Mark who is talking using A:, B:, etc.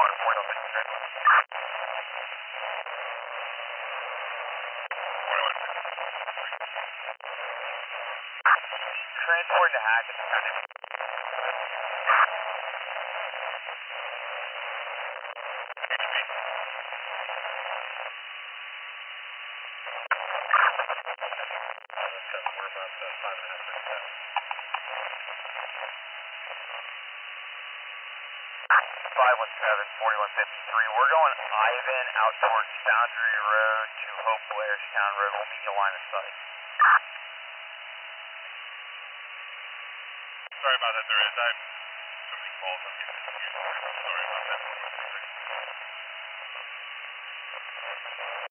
A: Transport to Hackett. 517, 4153. We're going Ivan out towards Foundry Road to Hope Blairstown Road. We'll meet you line of sight.
B: Sorry about that, there is. I have so many calls, I'm getting confused. Sorry.